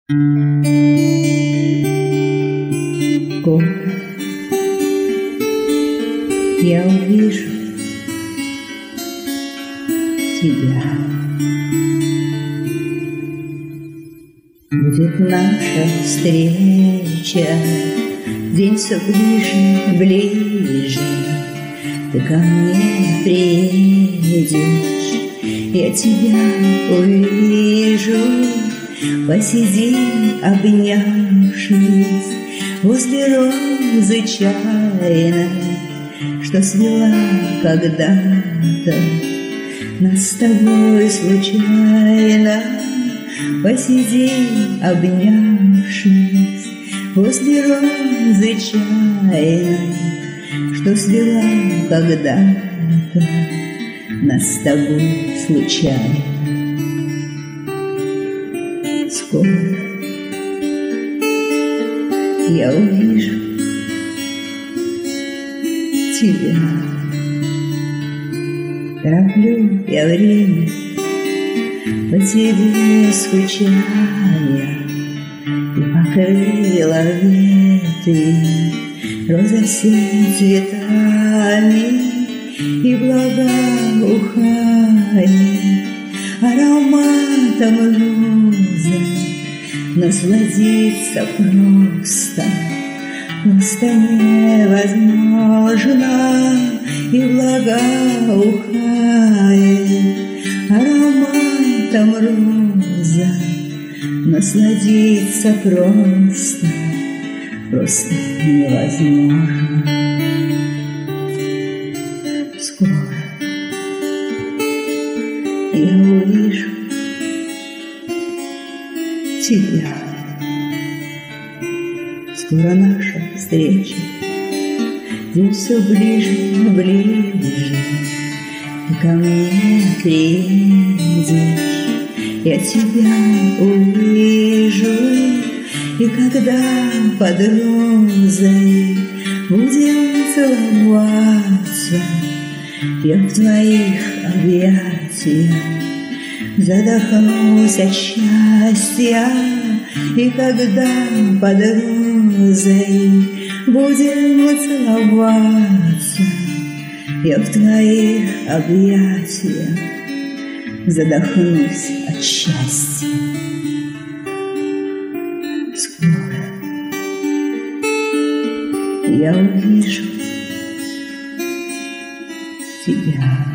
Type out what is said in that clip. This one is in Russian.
Скоро я увижу тебя. Будет наша встреча, день все ближе, ближе. Ты ко мне приедешь, я тебя увижу. Посидим, обнявшись, возле розы чайной, что свела когда-то нас с тобой случайно. Посидим, обнявшись, возле розы чайной, что свела когда-то нас с тобой случайно. Скоро я увижу тебя. Тороплю я время, по тебе скучая, и покрыла ветви роза всеми цветами, и благоухание ароматом розы. Насладиться просто невозможно, и благоухает ароматом роза. Насладиться просто невозможно. Скоро я увижу тебя. Скоро наша встреча, день все ближе, ближе. Ты ко мне приедешь, я тебя увижу. И когда под розой будем целоваться, я в твоих объятиях задохнусь от счастья. И когда под розой будем целоваться, я в твоих объятиях задохнусь от счастья. Скоро я увижу тебя.